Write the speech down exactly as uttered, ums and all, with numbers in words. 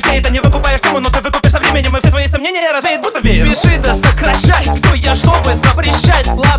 краснеет, а не выкупаешь тему, но ты выкупишь со временем, и все твои сомнения развеет, будто веер. Пиши да сокращай, кто я, чтобы запрещать. Ладно,